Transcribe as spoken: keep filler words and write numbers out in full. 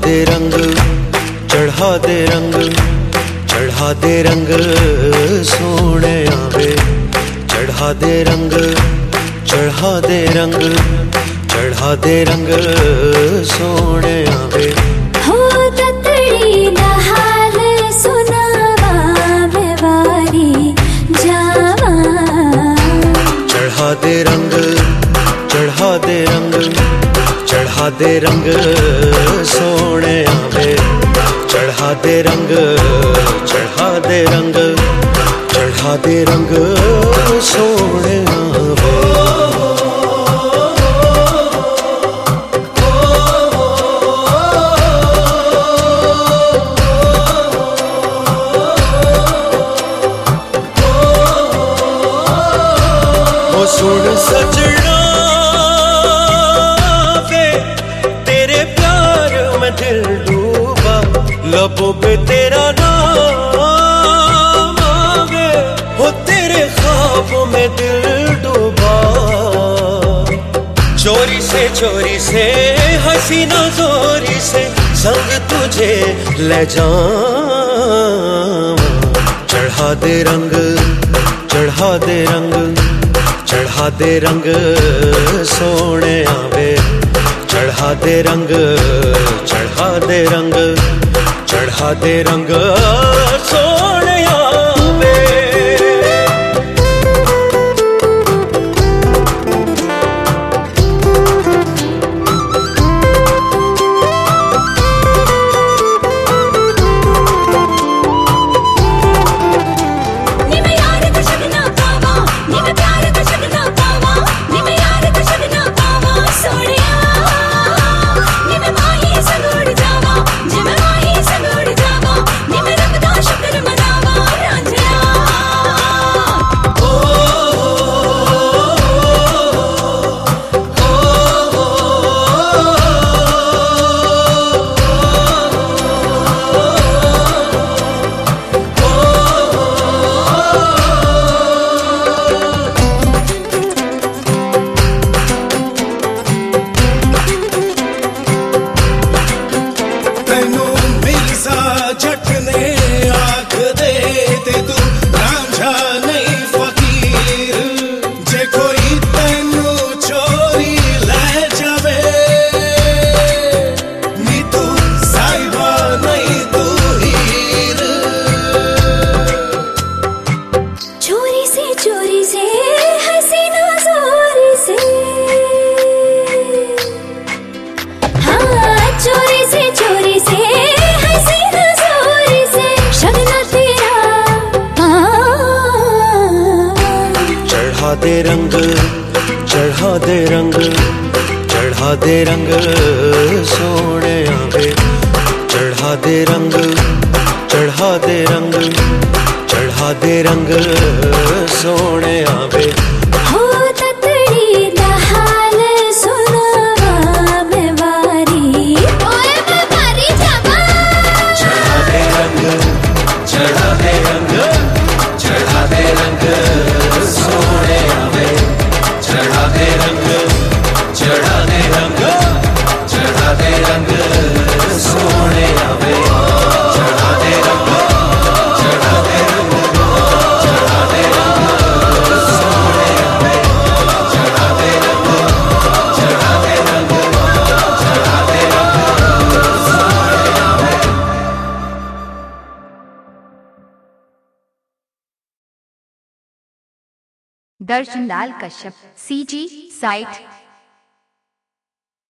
दे रंग, चढ़ा दे रंग, चढ़ा दे रंग सोने आवे। चढ़ा दे रंग, चढ़ा दे रंग, चढ़ा दे रंग सोने आवे। हो ततड़ी दा हाल सुनावा मैं वारी जावा। चढ़ा दे रंग, चढ़ा दे रंग, चढ़ा दे रंग सोने आवे। चढ़ा दे रंग, चढ़ा दे रंग, चढ़ा दे रंग सोने आवे। ओ सुन सजना वे तेरे प्यार में दिल डूबा। लबों पे तेरा नाम आवे, हो तेरे ख्वाबों में दिल डूबा। चोरी से चोरी से हसीना जोरी से संग तुझे ले जाऊं। चढ़ा दे रंग, चढ़ा दे रंग, चढ़ा दे रंग सोने आवे। चढ़ा दे रंग, चढ़ा दे रंग, चढ़ा दे रंग सोने आवे। चढ़ा दे रंग, चढ़ा दे रंग, चढ़ा दे रंग सोने आवे। चढ़ा दे रंग, चढ़ा दे रंग, चढ़ा दे रंग सोने आवे। हो ततड़ी दा हाल सुनावा मैं वारी, ओए मैं वारी जावा। चढ़ा दे रंग, चढ़ा दे रंग, चढ़ा दे रंग सोने आवे। चढ़ा दे रंग, चढ़ा दे रंग, चढ़ा दे रंग सोने आवे। चढ़ा दे रंग, चढ़ा दे रंग, चढ़ा दे रंग सोने आवे। चढ़ा दे रंग, चढ़ा दे रंग, चढ़ा दे रंग सोने आवे। दर्शन लाल कश्यप, सी जी साइट।